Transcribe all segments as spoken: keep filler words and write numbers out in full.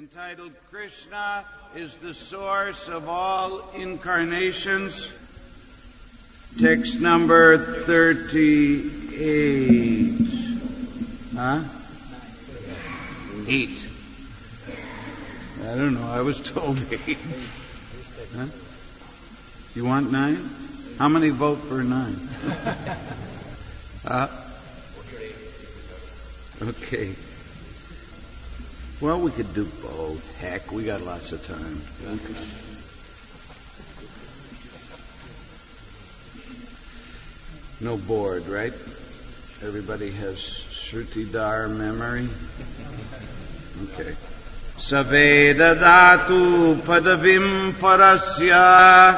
entitled Krishna is the Source of All Incarnations. Text number thirty-eight. Huh? Eight. I don't know. I was told eight. Huh? You want nine? How many vote for nine? uh, okay. Well, we could do both. Heck, we got lots of time. No board, right? Everybody has Shrutidhar memory? Okay. Saveda datu padavim parasya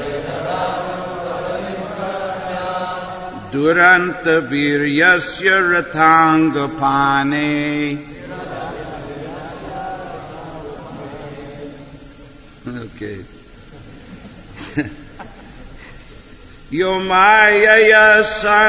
duranta viryasya rathangapane. Okay. Yomayaya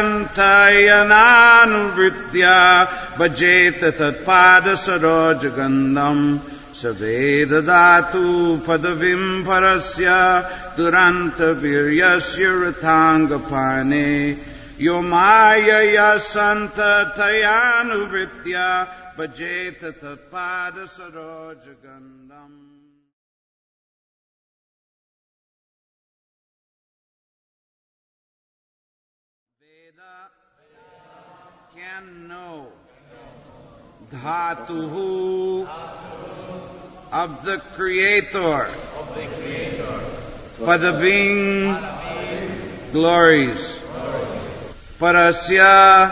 santayananuvritya bhajeta tatpada sarojagandam saveda datu padavim parasya duranta viryasya rathangapane. Yomayaya santayanuvritya bhajeta tatpada sarojagandam. Can know dhatuhu of the Creator, padaving glories, parasya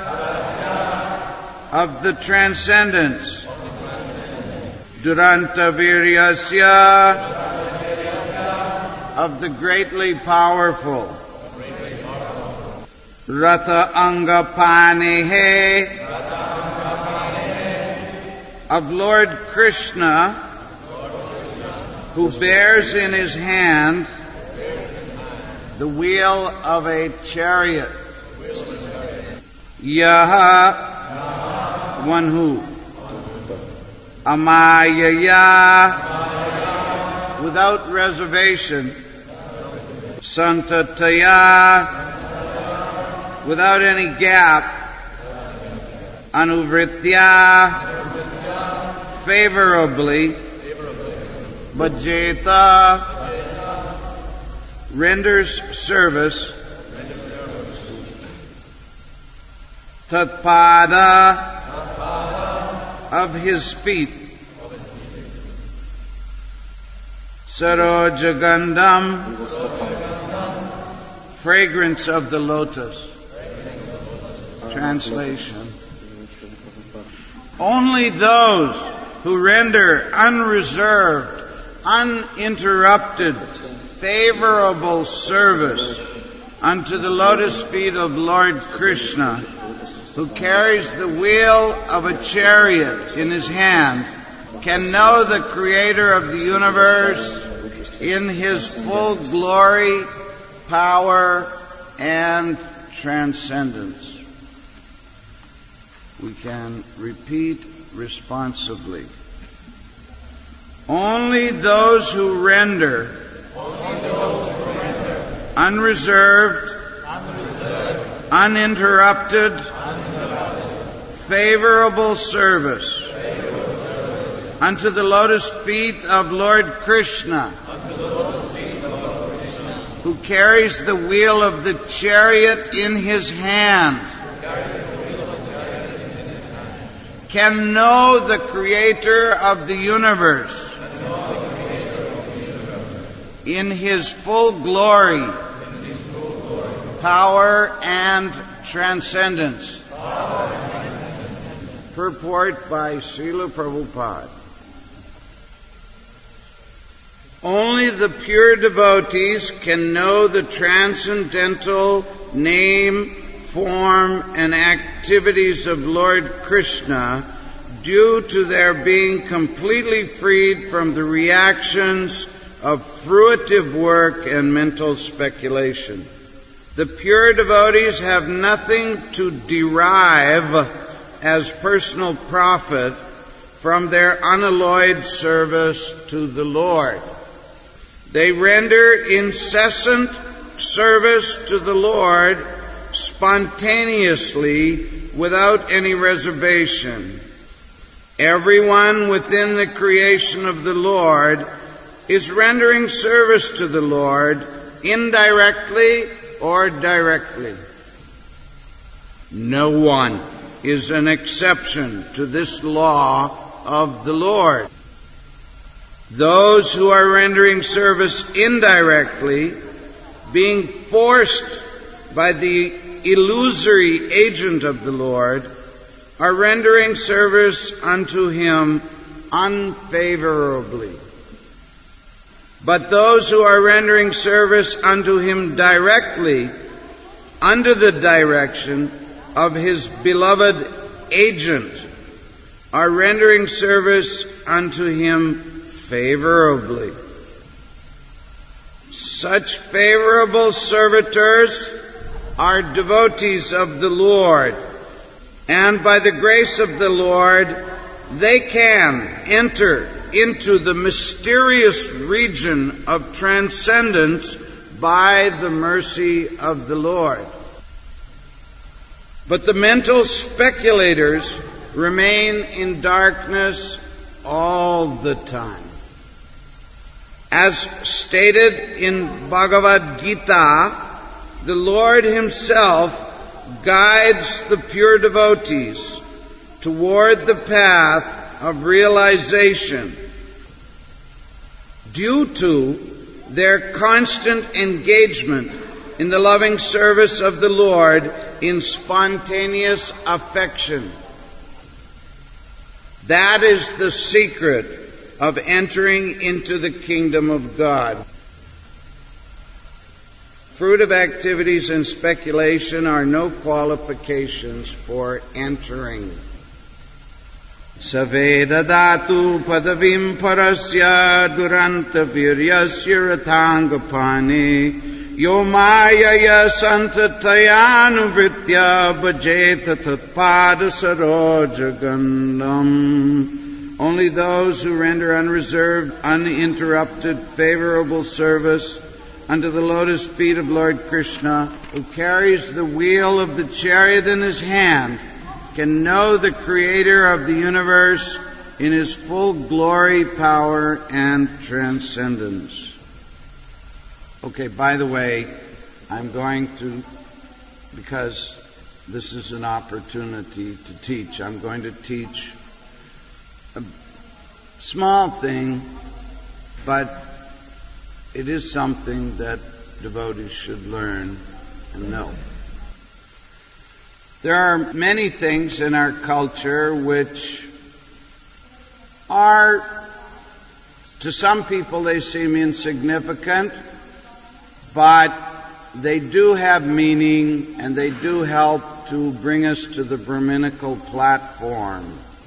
of the transcendence, duranta viryasya of the greatly powerful, Ratha Angapanehe of Lord Krishna, who bears in his hand the wheel of a chariot. Yaha, one who. Amayaya, without reservation. Santataya, without any gap. Anuvritya, favorably. Bhajeta, renders service. Tatpada, of his feet. Sarojagandam, fragrance of the lotus. Translation. Only those who render unreserved, uninterrupted, favorable service unto the lotus feet of Lord Krishna, who carries the wheel of a chariot in his hand, can know the Creator of the universe in his full glory, power, and transcendence. We can repeat responsively. Only those who render, Only those who render unreserved, unreserved uninterrupted, uninterrupted favorable, service favorable service unto the lotus feet of Lord Krishna, who carries the wheel of the chariot in his hand, can know the Creator of the universe in his full glory, power, and transcendence. Purport by Srila Prabhupada. Only the pure devotees can know the transcendental name, form, and activities of Lord Krishna due to their being completely freed from the reactions of fruitive work and mental speculation. The pure devotees have nothing to derive as personal profit from their unalloyed service to the Lord. They render incessant service to the Lord spontaneously without any reservation. Everyone within the creation of the Lord is rendering service to the Lord indirectly or directly. No one is an exception to this law of the Lord. Those who are rendering service indirectly, being forced by the illusory agent of the Lord, are rendering service unto Him unfavorably. But those who are rendering service unto Him directly, under the direction of His beloved agent, are rendering service unto Him favorably. Such favorable servitors are devotees of the Lord, and by the grace of the Lord, they can enter into the mysterious region of transcendence by the mercy of the Lord. But the mental speculators remain in darkness all the time. As stated in Bhagavad Gita, the Lord Himself guides the pure devotees toward the path of realization due to their constant engagement in the loving service of the Lord in spontaneous affection. That is the secret of entering into the kingdom of God. Fruitive activities and speculation are no qualifications for entering. Saveda datu padavim parasya duranta viryasya rathangapani yo mayaya santatayanu-vritya bhajeta tatpada sarojagandam. Only those who render unreserved, uninterrupted, favorable service unto the lotus feet of Lord Krishna, who carries the wheel of the chariot in his hand, can know the Creator of the universe in His full glory, power, and transcendence. Okay, by the way, I'm going to, because this is an opportunity to teach, I'm going to teach a small thing, but it is something that devotees should learn and know. There are many things in our culture which are, to some people they seem insignificant, but they do have meaning and they do help to bring us to the Brahminical platform.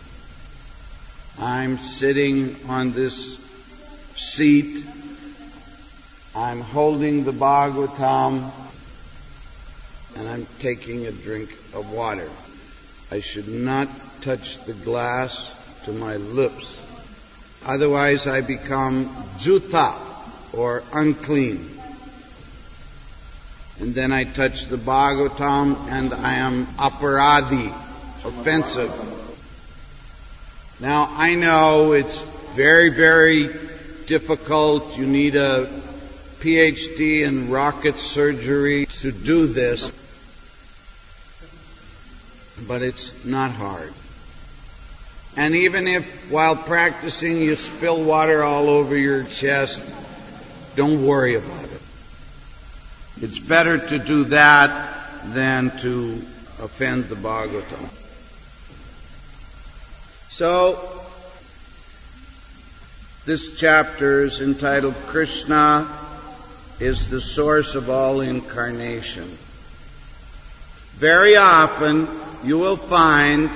I'm sitting on this seat. I'm holding the Bhagavatam, and I'm taking a drink of water. I should not touch the glass to my lips. Otherwise I become juta, or unclean. And then I touch the Bhagavatam and I am aparadhi, offensive. Now I know it's very, very difficult. You need a P H D in rocket surgery to do this. But it's not hard. And even if while practicing you spill water all over your chest, don't worry about it. It's better to do that than to offend the Bhagavatam. So, this chapter is entitled Krishna is the source of all incarnation. Very often you will find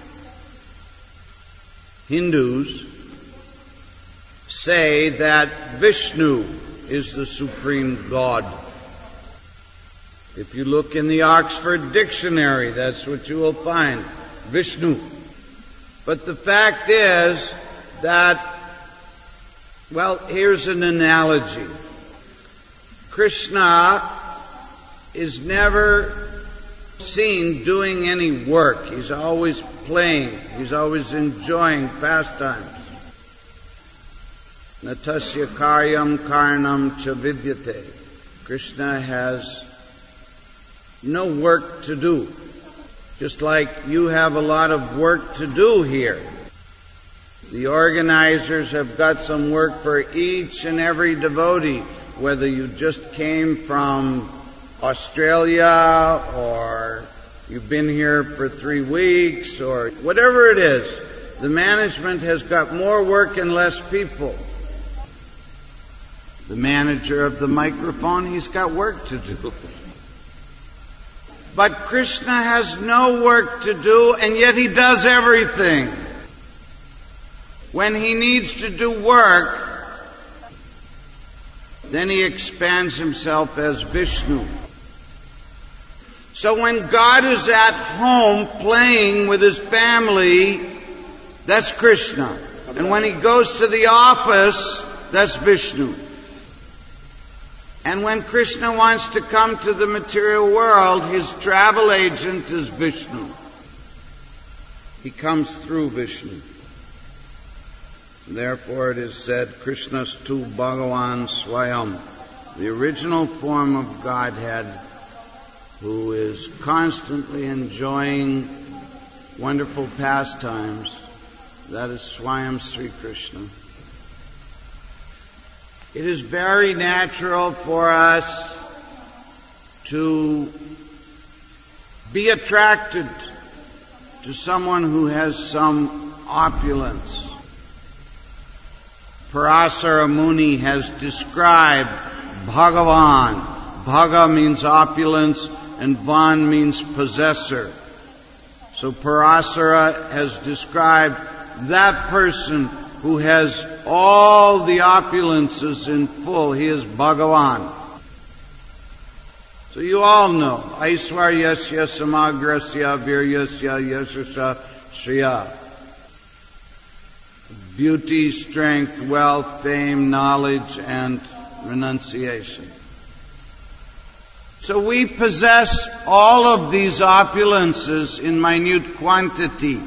Hindus say that Vishnu is the supreme God. If you look in the Oxford Dictionary, that's what you will find, Vishnu. But the fact is that, well, here's an analogy. Krishna is never seen doing any work. He's always playing. He's always enjoying pastimes. Natasya karyam karnam cha vidyate. Krishna has no work to do. Just like you have a lot of work to do here. The organizers have got some work for each and every devotee, whether you just came from Australia or you've been here for three weeks or whatever it is. The management has got more work and less people. The manager of the microphone, he's got work to do. But Krishna has no work to do, and yet he does everything. When he needs to do work, then he expands himself as Vishnu. So when God is at home playing with his family, that's Krishna. And when he goes to the office, that's Vishnu. And when Krishna wants to come to the material world, his travel agent is Vishnu. He comes through Vishnu. Therefore it is said, Krishnastu Bhagavan Swayam, the original form of Godhead, who is constantly enjoying wonderful pastimes. That is Swayam Sri Krishna. It is very natural for us to be attracted to someone who has some opulence. Parasara Muni has described Bhagavan. Bhaga means opulence and Van means possessor. So Parasara has described that person who has all the opulences in full. He is Bhagavan. So you all know, Aiswaryasya Samagrasya Viryasya Yashasya Shriya. Beauty, strength, wealth, fame, knowledge, and renunciation. So we possess all of these opulences in minute quantity.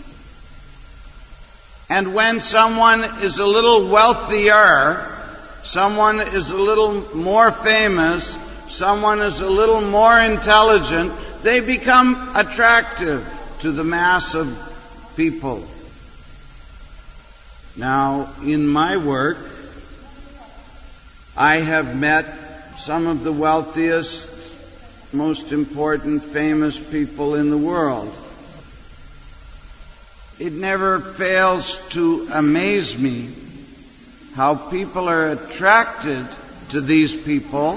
And when someone is a little wealthier, someone is a little more famous, someone is a little more intelligent, they become attractive to the mass of people. Now, in my work, I have met some of the wealthiest, most important, famous people in the world. It never fails to amaze me how people are attracted to these people,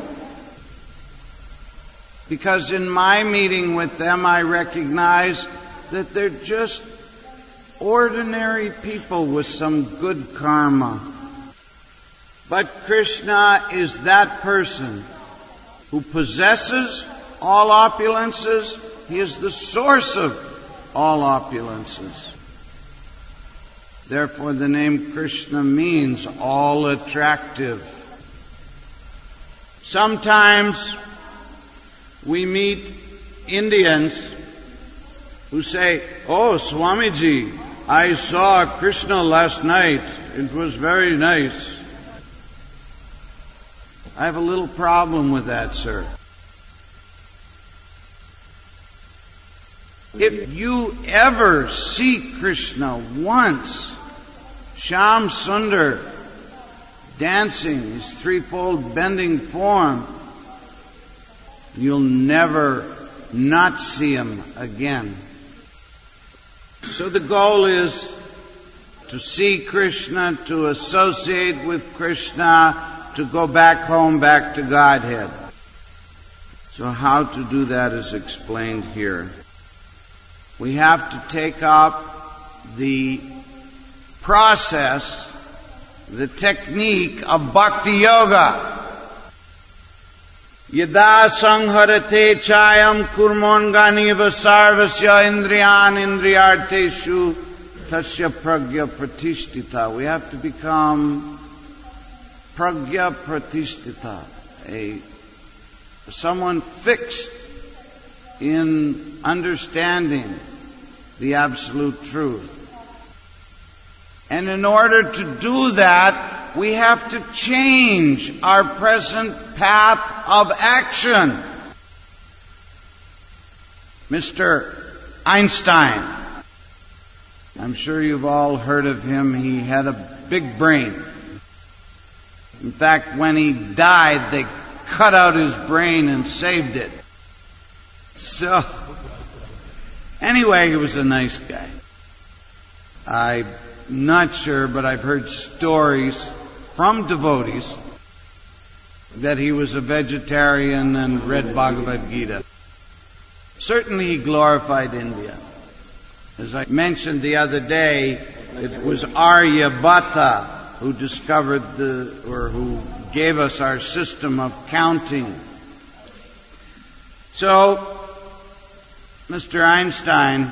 because in my meeting with them I recognize that they're just ordinary people with some good karma. But Krishna is that person who possesses all opulences. He is the source of all opulences. Therefore, the name Krishna means all attractive. Sometimes we meet Indians who say, "Oh, Swamiji, I saw Krishna last night. It was very nice." I have a little problem with that, sir. If you ever see Krishna once, Shyam Sundar, dancing, his threefold bending form, you'll never not see him again. So the goal is to see Krishna, to associate with Krishna, to go back home, back to Godhead. So how to do that is explained here. We have to take up the process, the technique of Bhakti Yoga. Yada sangharate chayam kurmonganiva sarvasya indriyan indriyarteshu tasya pragya pratishtita. We have to become pragya pratishtita, a someone fixed in understanding the absolute truth. And in order to do that, we have to change our present path of action. Mister Einstein, I'm sure you've all heard of him. He had a big brain. In fact, when he died, they cut out his brain and saved it. So, anyway, he was a nice guy. I'm not sure, but I've heard stories from devotees that he was a vegetarian and read Bhagavad Gita. Certainly he glorified India. As I mentioned the other day, it was Aryabhata who discovered the, or who gave us our system of counting. So, Mister Einstein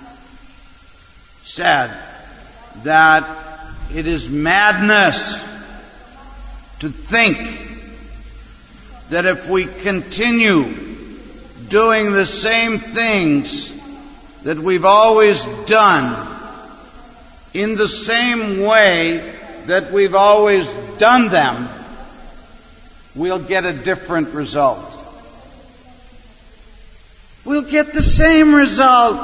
said that it is madness to think that if we continue doing the same things that we've always done in the same way that we've always done them, we'll get a different result. We'll get the same result.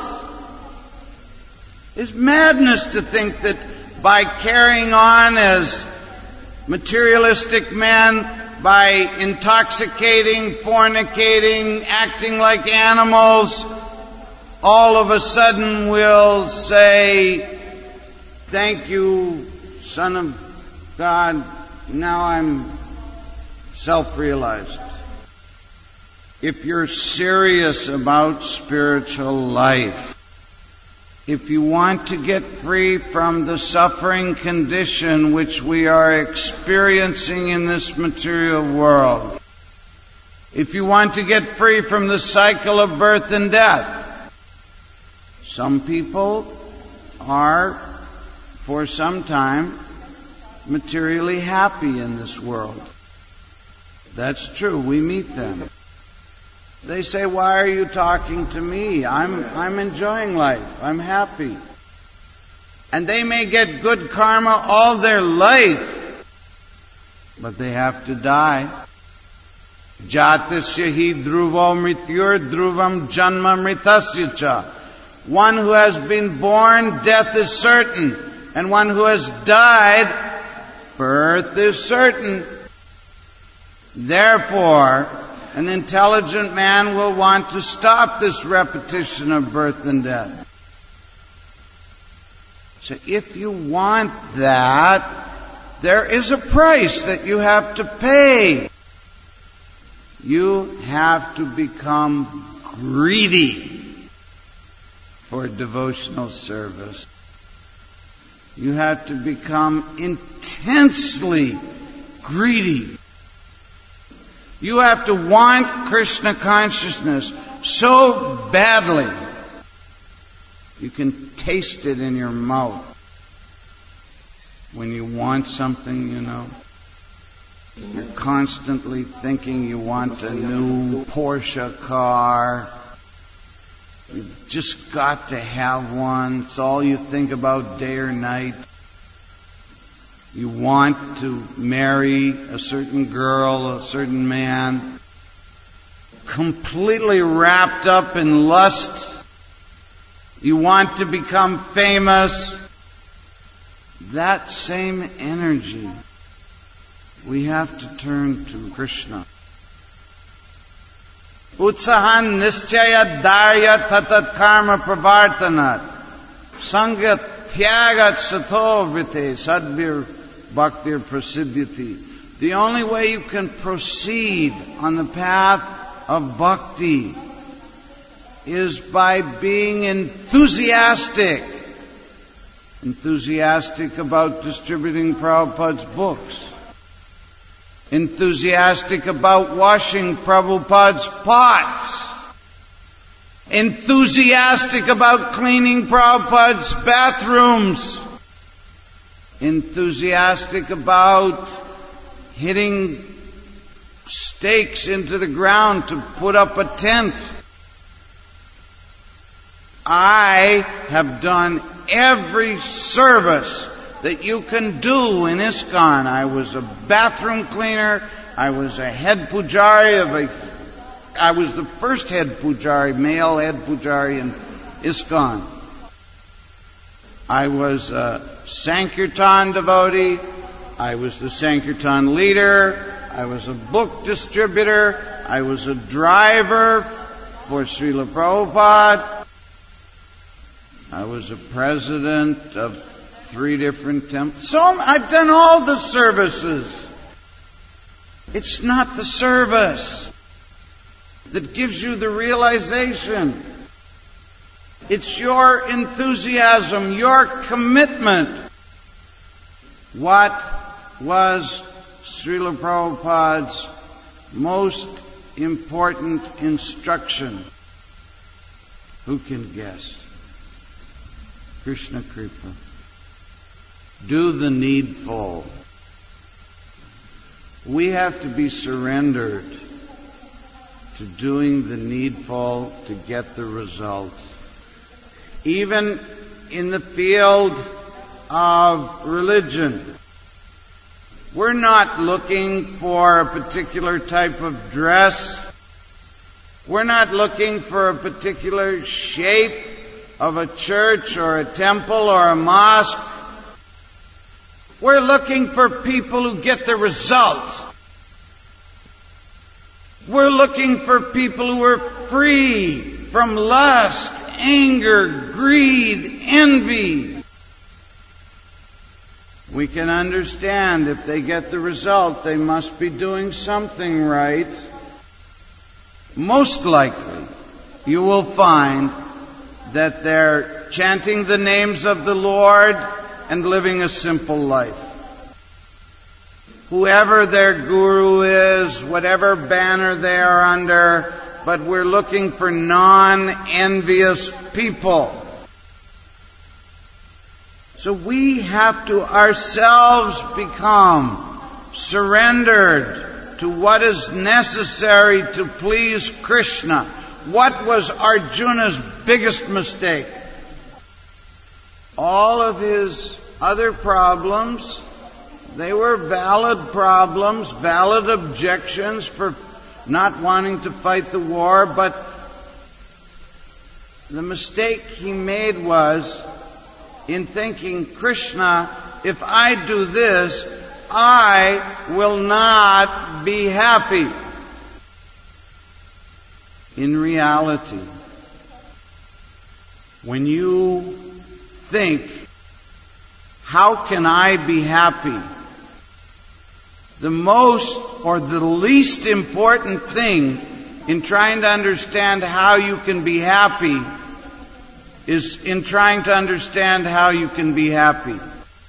It's madness to think that by carrying on as materialistic men, by intoxicating, fornicating, acting like animals, all of a sudden we'll say, thank you, Son of God, now I'm self-realized. If you're serious about spiritual life, if you want to get free from the suffering condition which we are experiencing in this material world, if you want to get free from the cycle of birth and death, some people are, for some time, materially happy in this world. That's true. We meet them. They say, why are you talking to me? I'm, I'm enjoying life. I'm happy. And they may get good karma all their life, but they have to die. Jatasya hi dhruvo mrityur dhruvam janma mritasya cha. One who has been born, death is certain. And one who has died, birth is certain. Therefore, an intelligent man will want to stop this repetition of birth and death. So if you want that, there is a price that you have to pay. You have to become greedy for devotional service. You have to become intensely greedy. You have to want Krishna consciousness so badly you can taste it in your mouth. When you want something, you know, you're constantly thinking you want a new Porsche car. You've just got to have one. It's all you think about day or night. You want to marry a certain girl, a certain man, completely wrapped up in lust. You want to become famous. That same energy we have to turn to Krishna. Utsahan nischaya dharya tatat karma pravartanat sanga tyagat sato vrite sadbir bhaktir prasiddhiti. The only way you can proceed on the path of bhakti is by being enthusiastic. Enthusiastic about distributing Prabhupada's books. Enthusiastic about washing Prabhupada's pots. enthusiastic about cleaning Prabhupada's bathrooms, enthusiastic about hitting stakes into the ground to put up a tent. I have done every service that you can do in ISKCON. I was a bathroom cleaner. I was a head pujari of a I was the first head pujari, male head pujari in ISKCON. I was a Sankirtan devotee. I was the Sankirtan leader. I was a book distributor. I was a driver for Srila Prabhupada. I was a president of three different temples. So I've done all the services. It's not the service that gives you the realization. It's your enthusiasm, your commitment. What was Srila Prabhupada's most important instruction? Who can guess? Krishna Kripa. Do the needful. We have to be surrendered to doing the needful to get the result. Even in the field of religion, we're not looking for a particular type of dress. We're not looking for a particular shape of a church or a temple or a mosque. We're looking for people who get the result. We're looking for people who are free from lust, anger, greed, envy. We can understand if they get the result, they must be doing something right. Most likely, you will find that they're chanting the names of the Lord and living a simple life. Whoever their guru is, whatever banner they are under, but we're looking for non-envious people. So we have to ourselves become surrendered to what is necessary to please Krishna. What was Arjuna's biggest mistake? All of his other problems, they were valid problems, valid objections for not wanting to fight the war, but the mistake he made was in thinking, Krishna, if I do this, I will not be happy. In reality, when you think, how can I be happy? The most or the least important thing in trying to understand how you can be happy is in trying to understand how you can be happy.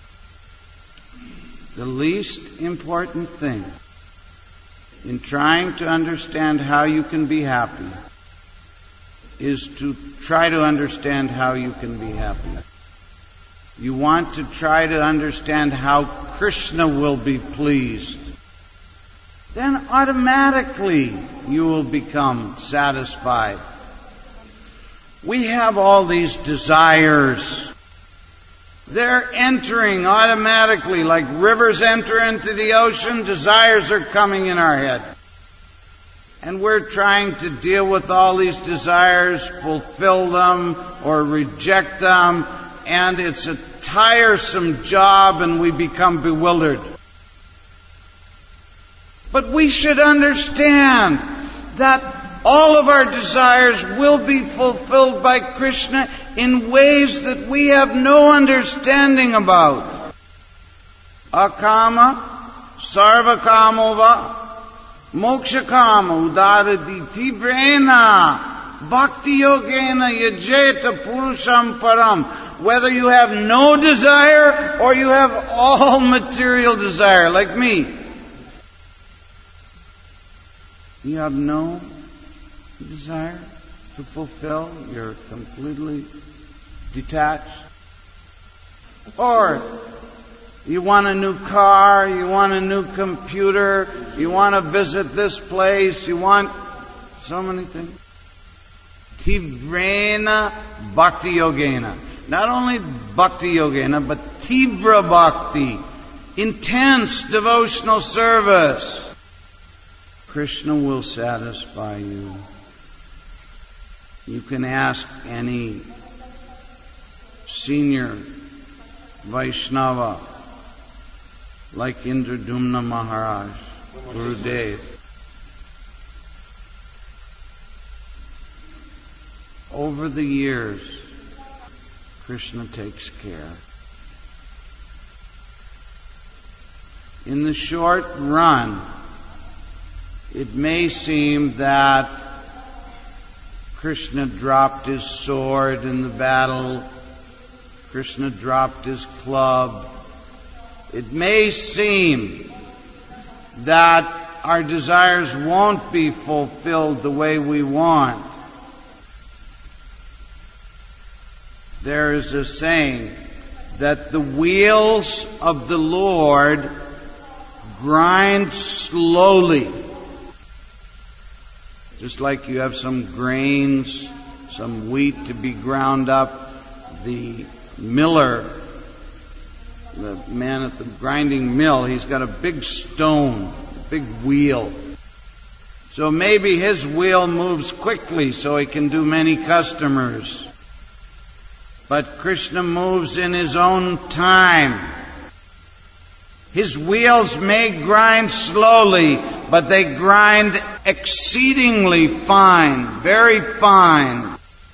The least important thing in trying to understand how you can be happy is to try to understand how you can be happy. You want to try to understand how Krishna will be pleased. Then automatically you will become satisfied. We have all these desires. They're entering automatically, like rivers enter into the ocean, desires are coming in our head. And we're trying to deal with all these desires, fulfill them or reject them, and it's a tiresome job and we become bewildered. But we should understand that all of our desires will be fulfilled by Krishna in ways that we have no understanding about. Akama, sarvakamova, mokshakama, udaraditi vrena, bhakti yogena yajeta purusham param. Whether you have no desire or you have all material desire, like me. You have no desire? to fulfill. You're completely detached. Or you want a new car, you want a new computer, you want to visit this place, you want so many things. Tivrena Bhakti Yogena. Not only Bhakti Yogena, but Tivra Bhakti. Intense devotional service. Krishna will satisfy you. You can ask any senior Vaishnava like Indradumna Maharaj, Gurudev. Over the years, Krishna takes care. In the short run, it may seem that Krishna dropped his sword in the battle. Krishna dropped his club. It may seem that our desires won't be fulfilled the way we want. There is a saying that the wheels of the Lord grind slowly. Just like you have some grains, some wheat to be ground up, the miller, the man at the grinding mill, he's got a big stone, a big wheel. So maybe his wheel moves quickly so he can do many customers. But Krishna moves in his own time. His wheels may grind slowly, but they grind exceedingly fine, very fine.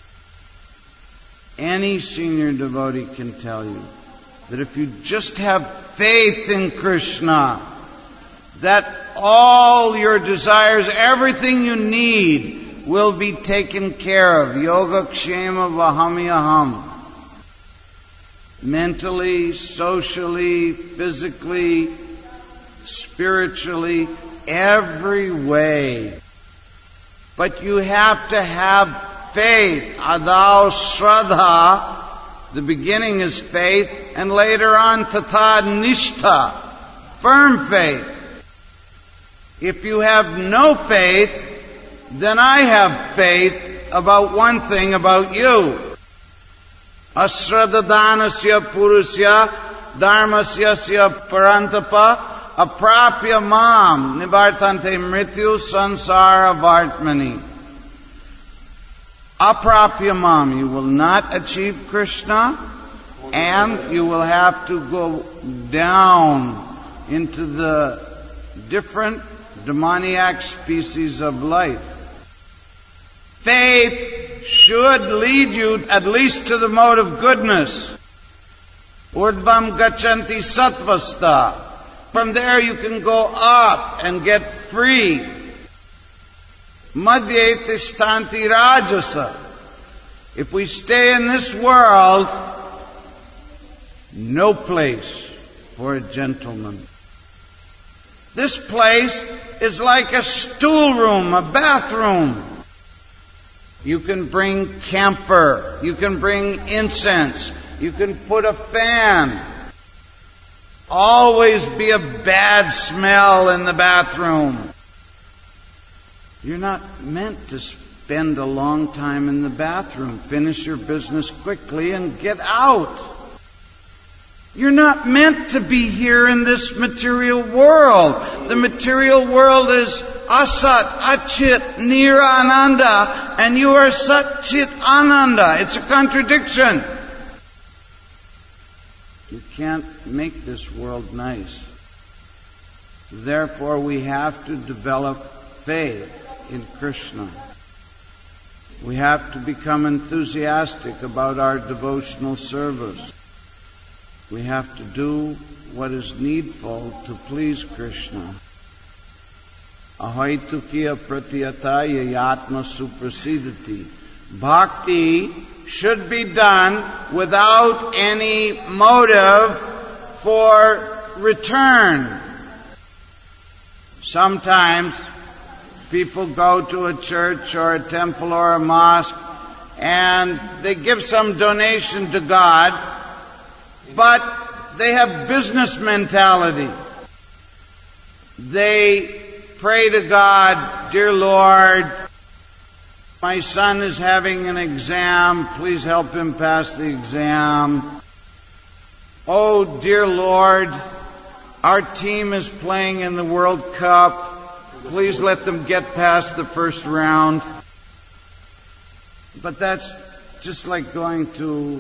Any senior devotee can tell you that if you just have faith in Krishna, that all your desires, everything you need, will be taken care of. Yoga kshema vahamyaham. Mentally, socially, physically, spiritually, every way. But you have to have faith. Adau Shraddha, the beginning is faith, and later on Tatha Nishtha, firm faith. If you have no faith, then I have faith about one thing about you. Asradhadanasya purusya dharmasyasya parantapa aprapya mam nivartante mrityu sansara vartmani. Aprapya mam, you will not achieve Krishna, and you will have to go down into the different demoniac species of life. Faith should lead you at least to the mode of goodness. Urdvam gachanti sattvasta. From there you can go up and get free. Madhye tishtanti rajasa. If we stay in this world, no place for a gentleman. This place is like a stool room, a bathroom. You can bring camphor. You can bring incense. You can put a fan. Always be a bad smell in the bathroom. You're not meant to spend a long time in the bathroom. Finish your business quickly and get out. You're not meant to be here in this material world. The material world is asat, achit, nira, ananda, and you are sat, chit, ananda. It's a contradiction. You can't make this world nice. Therefore, we have to develop faith in Krishna. We have to become enthusiastic about our devotional service. We have to do what is needful to please Krishna. Ahaitukiya pratyataya yatma suprasidati. Bhakti should be done without any motive for return. Sometimes People go to a church or a temple or a mosque and they give some donation to God, but they have business mentality. They pray to God, "Dear Lord, my son is having an exam. Please help him pass the exam. Oh, dear Lord, our team is playing in the World Cup. Please let them get past the first round." But that's just like going to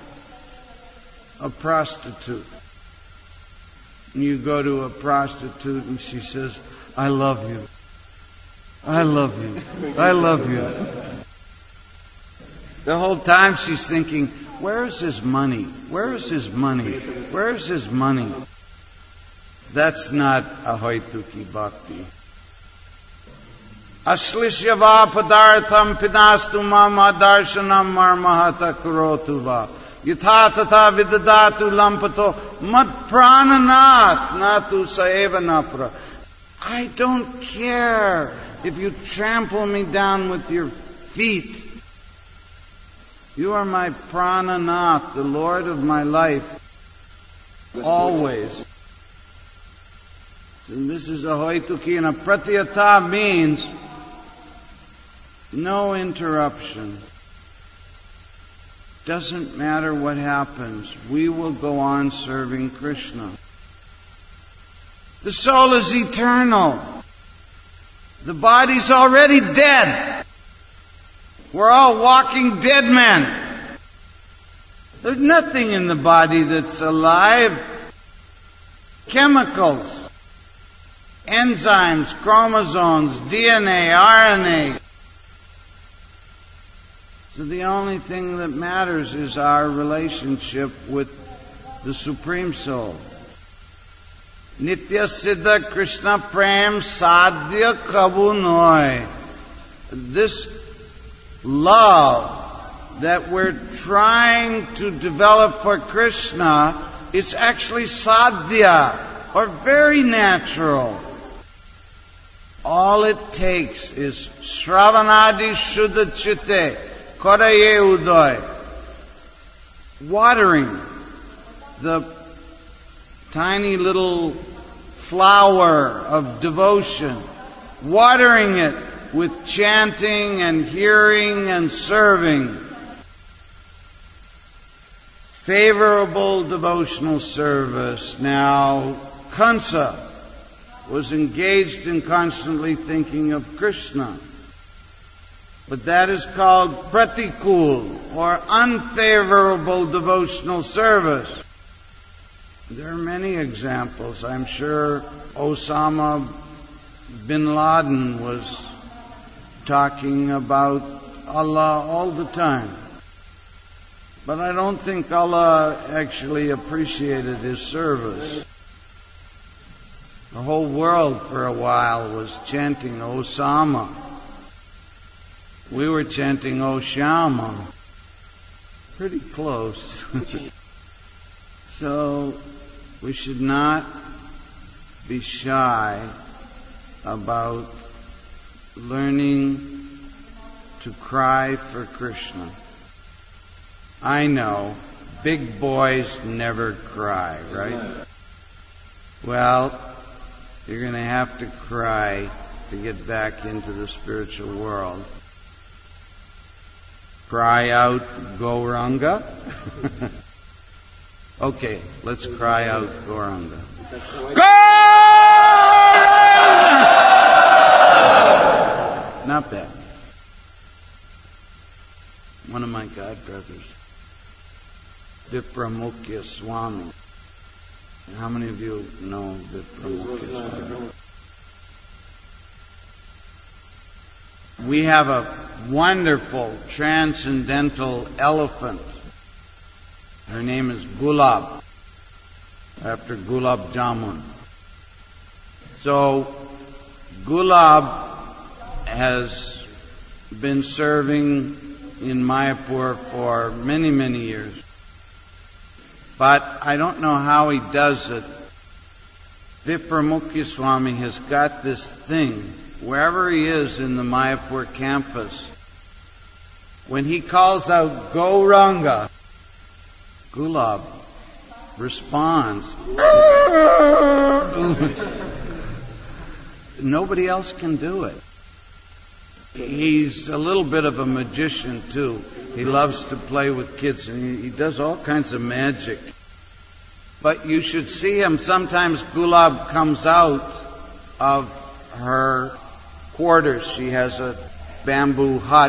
a prostitute. You go to a prostitute and she says, "I love you. I love you. I love you." The whole time she's thinking, where is his money? Where is his money? Where is his money? That's not ahoituki bhakti. Ashlishyava padartham pinastu mama darshanam marmahata kurotu va. Yatha tatha vidadatu lampato mad prananath natu saeva napra. I don't care if you trample me down with your feet. You are my prananath, the Lord of my life, always. And this is ahoituki, and a pratyata means no interruption. Doesn't matter what happens, we will go on serving Krishna. The soul is eternal. The body's already dead. We're all walking dead men. There's nothing in the body that's alive. Chemicals, enzymes, chromosomes, D N A, R N A. So the only thing that matters is our relationship with the Supreme Soul. Nitya Siddha Krishna Prem Sadhya Kabu Noy. This love that we're trying to develop for Krishna, it's actually sadhya, or very natural. All it takes is Shravanadi Shuddha Chitte Koraye Udoy. Watering the tiny little flower of devotion, watering it with chanting and hearing and serving. Favorable devotional service. Now, Kansa was engaged in constantly thinking of Krishna. But that is called pratikul, or unfavorable devotional service. There are many examples. I'm sure Osama bin Laden was talking about Allah all the time. But I don't think Allah actually appreciated his service. The whole world for a while was chanting Osama. We were chanting Oshama. Pretty close. So we should not be shy about learning to cry for Krishna. I know big boys never cry, right? Well, you're going to have to cry to get back into the spiritual world. Cry out, Gauranga. Okay, let's cry out, Gauranga. Not bad. One of my godbrothers, Vipramukhya Swami. How many of you know Vipramukhya Swami? We have a wonderful transcendental elephant. Her name is Gulab, after Gulab Jamun. So Gulab has been serving in Mayapur for many, many years. But I don't know how he does it. Vipramukhya Swami has got this thing wherever he is in the Mayapur campus, when he calls out, Gauranga, Gulab responds. Nobody else can do it. He's a little bit of a magician, too. He loves to play with kids, and he, he does all kinds of magic. But you should see him. Sometimes Gulab comes out of her quarters. She has a bamboo hut.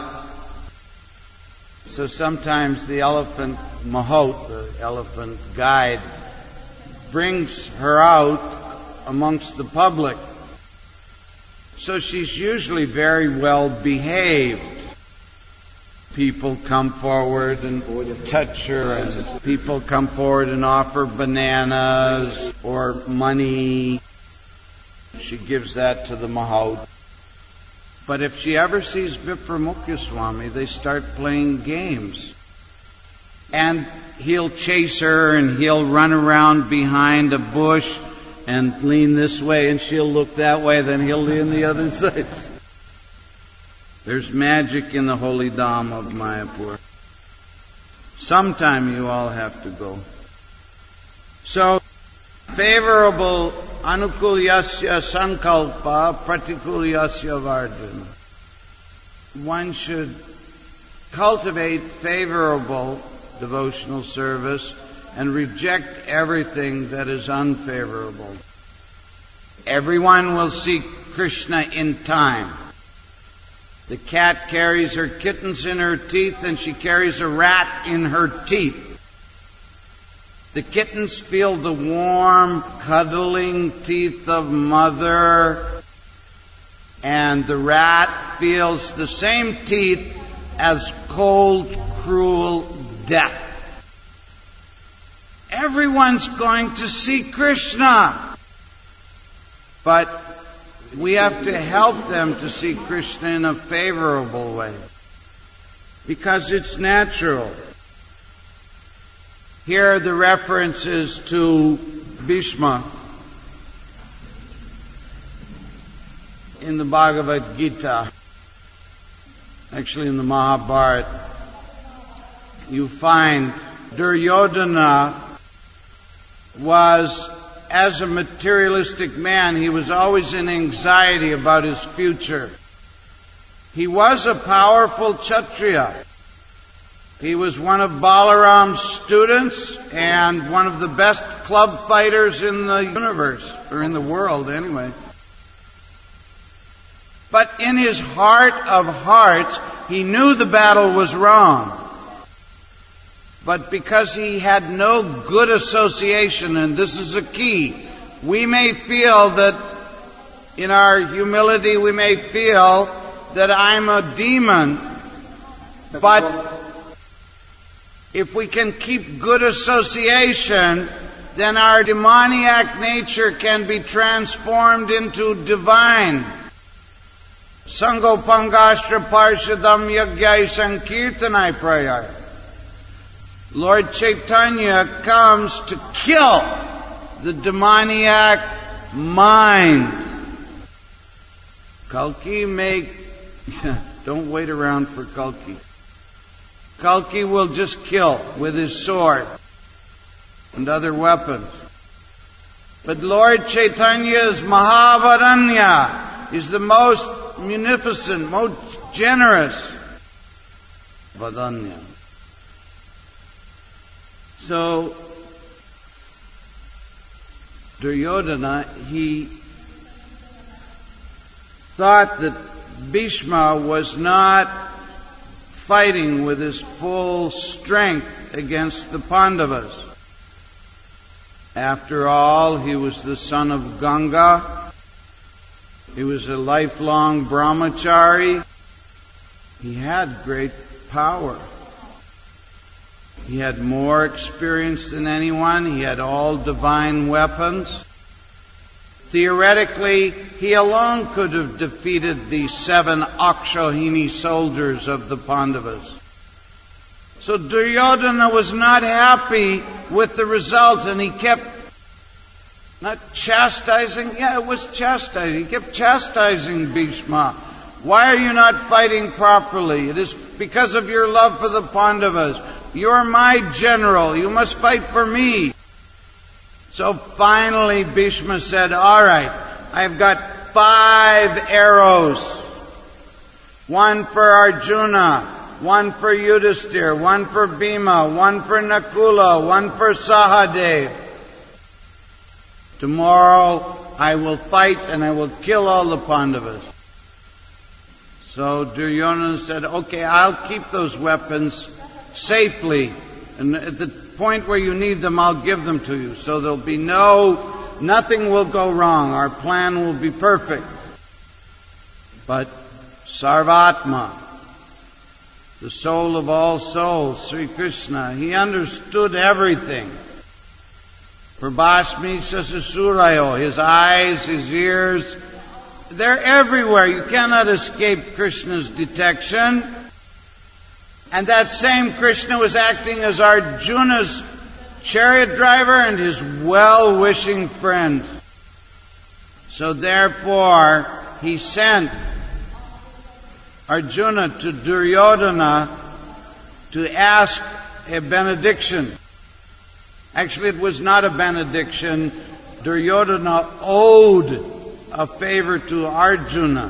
So sometimes the elephant mahot, the elephant guide, brings her out amongst the public. So she's usually very well behaved. People come forward and touch her, and people come forward and offer bananas or money. She gives that to the mahot. But if she ever sees Vipramukhya Swami, they start playing games. And he'll chase her, and he'll run around behind a bush and lean this way, and she'll look that way, then he'll lean the other side. There's magic in the holy Dham of Mayapur. Sometime you all have to go. So, favorable anukulyasya sankalpa pratikulyasya vardhana. One should cultivate favorable devotional service and reject everything that is unfavorable. Everyone will seek Krishna in time. The cat carries her kittens in her teeth, and she carries a rat in her teeth. The kittens feel the warm, cuddling teeth of mother, and the rat feels the same teeth as cold, cruel death. Everyone's going to see Krishna. But we have to help them to see Krishna in a favorable way, because it's natural. Here are the references to Bhishma in the Bhagavad Gita. Actually, in the Mahabharata, you find Duryodhana was, as a materialistic man, he was always in anxiety about his future. He was a powerful Kshatriya. He was one of Balaram's students and one of the best club fighters in the universe, or in the world anyway. But in his heart of hearts, he knew the battle was wrong. But because he had no good association, and this is a key, we may feel that in our humility, we may feel that I'm a demon, but if we can keep good association, then our demoniac nature can be transformed into divine. Sango Pangashtra Parshadam Yagyai Sankirtanai Prayai. Lord Chaitanya comes to kill the demoniac mind. Kalki may... Don't wait around for Kalki. Kalki will just kill with his sword and other weapons. But Lord Chaitanya's Mahavaranya is the most munificent, most generous Vadanya. So, Duryodhana, he thought that Bhishma was not fighting with his full strength against the Pandavas. After all, he was the son of Ganga. He was a lifelong brahmachari. He had great power. He had more experience than anyone. He had all divine weapons. Theoretically, he alone could have defeated the seven Akshohini soldiers of the Pandavas. So Duryodhana was not happy with the result, and he kept Not chastising? Yeah, it was chastising. He kept chastising Bhishma. Why are you not fighting properly? It is because of your love for the Pandavas. You're my general. You must fight for me. So finally Bhishma said, all right, I've got five arrows. One for Arjuna, one for Yudhisthira, one for Bhima, one for Nakula, one for Sahadev. Tomorrow I will fight and I will kill all the Pandavas. So Duryodhana said, okay, I'll keep those weapons safely. And at the point where you need them, I'll give them to you. So there'll be no, nothing will go wrong. Our plan will be perfect. But Sarvatma, the soul of all souls, Sri Krishna, he understood everything. Prabhasmi Sasasurayo, his eyes, his ears, they're everywhere. You cannot escape Krishna's detection. And that same Krishna was acting as Arjuna's chariot driver and his well-wishing friend. So therefore, he sent Arjuna to Duryodhana to ask a benediction. Actually, it was not a benediction. Duryodhana owed a favor to Arjuna.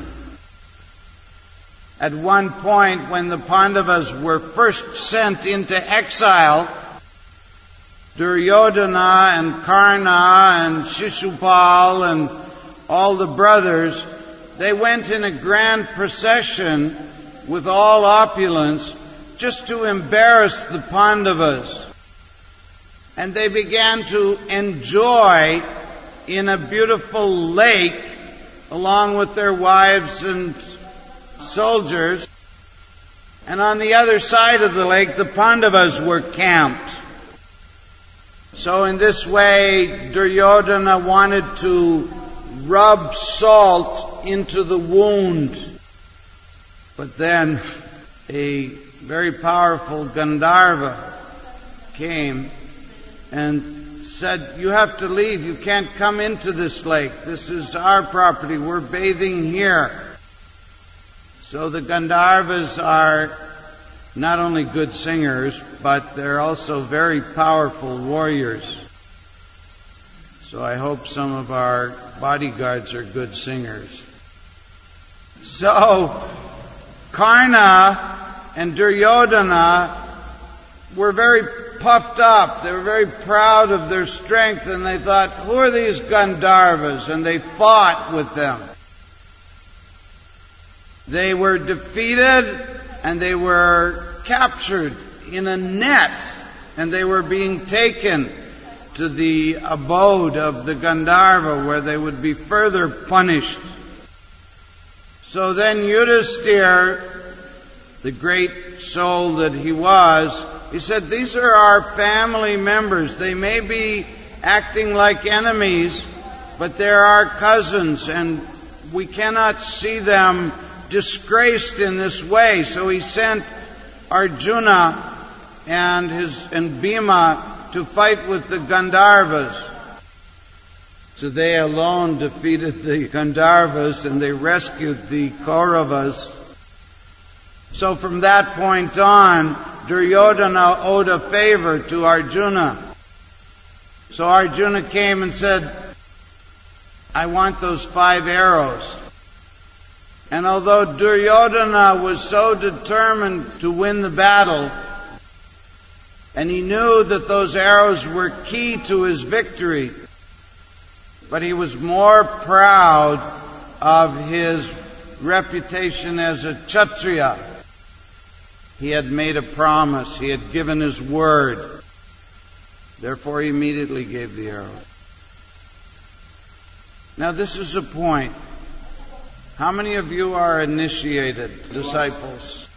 At one point, when the Pandavas were first sent into exile, Duryodhana and Karna and Shishupal and all the brothers, they went in a grand procession with all opulence just to embarrass the Pandavas. And they began to enjoy in a beautiful lake along with their wives and soldiers. And on the other side of the lake, the Pandavas were camped. So in this way, Duryodhana wanted to rub salt into the wound. But then a very powerful Gandharva came and said, you have to leave. You can't come into this lake. This is our property. We're bathing here. So the Gandharvas are not only good singers, but they're also very powerful warriors. So I hope some of our bodyguards are good singers. So Karna and Duryodhana were very puffed up. They were very proud of their strength, and they thought, who are these Gandharvas? And they fought with them. They were defeated, and they were captured in a net, and they were being taken to the abode of the Gandharva, where they would be further punished. So then Yudhisthira, the great soul that he was, he said, these are our family members. They may be acting like enemies, but they're our cousins, and we cannot see them disgraced in this way. So he sent Arjuna and his and Bhima to fight with the Gandharvas. So they alone defeated the Gandharvas, and they rescued the Kauravas. So from that point on, Duryodhana owed a favor to Arjuna. So Arjuna came and said, I want those five arrows. And although Duryodhana was so determined to win the battle, and he knew that those arrows were key to his victory, but he was more proud of his reputation as a Kshatriya. He had made a promise. He had given his word. Therefore, he immediately gave the arrow. Now, this is a point. How many of you are initiated disciples?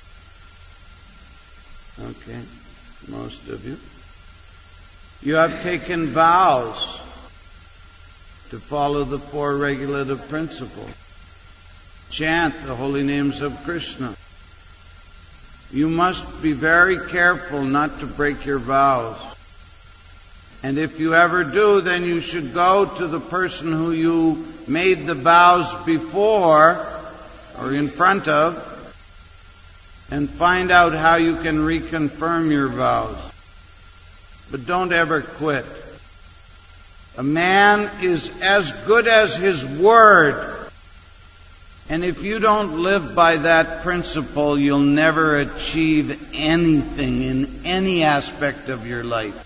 Okay, most of you. You have taken vows to follow the four regulative principles. Chant the holy names of Krishna. You must be very careful not to break your vows. And if you ever do, then you should go to the person who you made the vows before or in front of and find out how you can reconfirm your vows. But don't ever quit. A man is as good as his word. And if you don't live by that principle, you'll never achieve anything in any aspect of your life.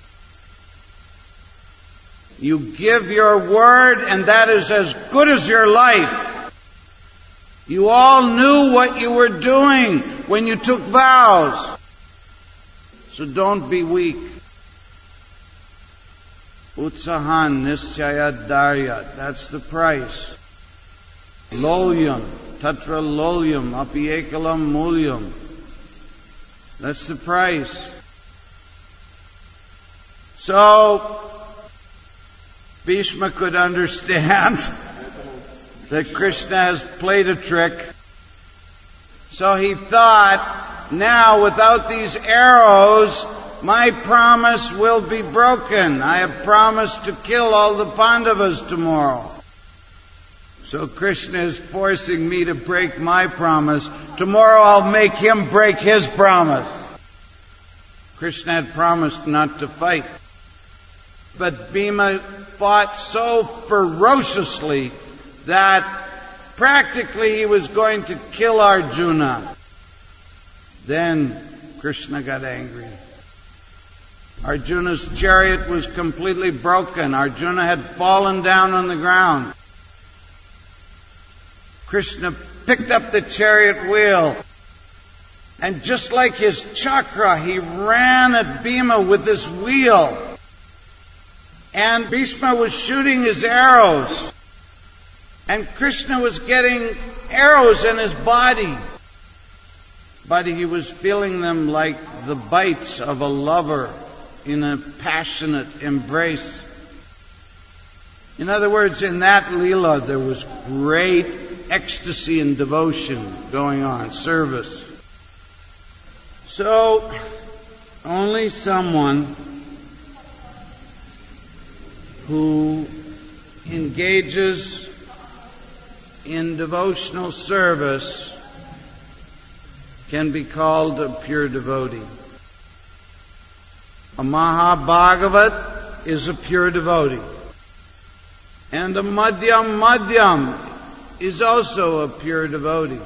You give your word, and that is as good as your life. You all knew what you were doing when you took vows. So don't be weak. Utsahan nisyaya darya. That's the price. Lolyam. Tatra lolyam. Api ekalam mulyam. That's the price. So, Bhishma could understand that Krishna has played a trick. So he thought, now without these arrows, my promise will be broken. I have promised to kill all the Pandavas tomorrow. So Krishna is forcing me to break my promise. Tomorrow I'll make him break his promise. Krishna had promised not to fight. But Bhima fought so ferociously that practically he was going to kill Arjuna. Then Krishna got angry. Arjuna's chariot was completely broken. Arjuna had fallen down on the ground. Krishna picked up the chariot wheel, and just like his chakra, he ran at Bhima with this wheel. And Bhishma was shooting his arrows. And Krishna was getting arrows in his body. But he was feeling them like the bites of a lover in a passionate embrace. In other words, in that Leela, there was great ecstasy and devotion going on, service. So, only someone who engages in devotional service can be called a pure devotee. A Mahabhagavat is a pure devotee. And a Madhyam Madhyam is also a pure devotee.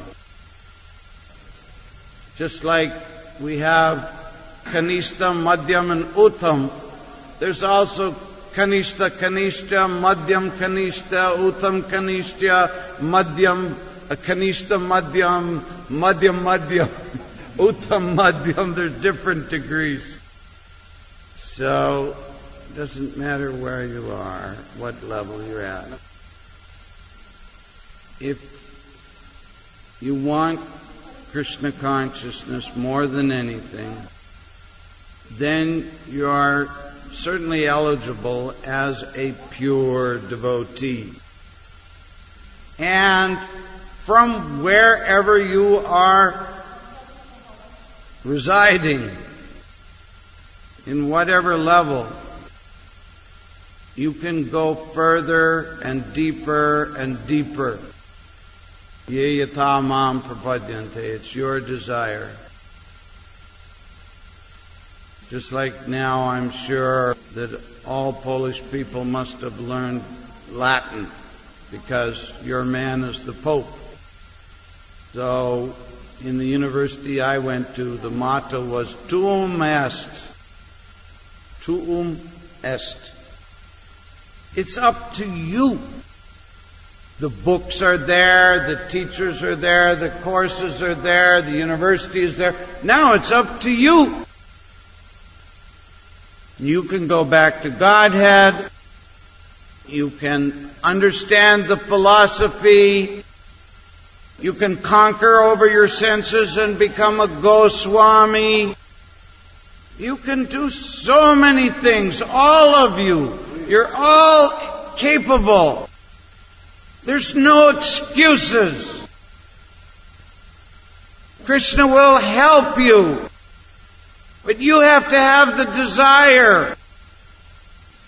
Just like we have Kanishta, Madhyam, and Uttam, there's also Kanishta, Kanishta, Madhyam, Kanishta, Uttam, Kanishta, Madhyam, Kanishta, Madhyam, Madhyam, Madhyam, Uttam, Madhyam. There's different degrees. So, it doesn't matter where you are, what level you're at. If you want Krishna consciousness more than anything, then you are certainly eligible as a pure devotee. And from wherever you are residing, in whatever level, you can go further and deeper and deeper. Ye yatha mam prapadyante. It's your desire. Just like now, I'm sure that all Polish people must have learned Latin because your man is the Pope. So, in the university I went to, the motto was tuum est. Tuum est. It's up to you. The books are there, the teachers are there, the courses are there, the university is there. Now it's up to you. You can go back to Godhead. You can understand the philosophy. You can conquer over your senses and become a Goswami. You can do so many things, all of you. You're all capable. There's no excuses. Krishna will help you. But you have to have the desire.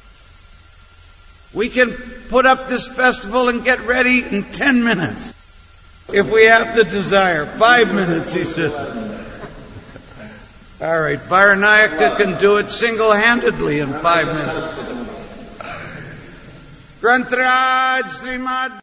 We can put up this festival and get ready in ten minutes. If we have the desire. Five minutes, he said. All right, Varanayaka can do it single-handedly in five minutes. Grantaraj Srimad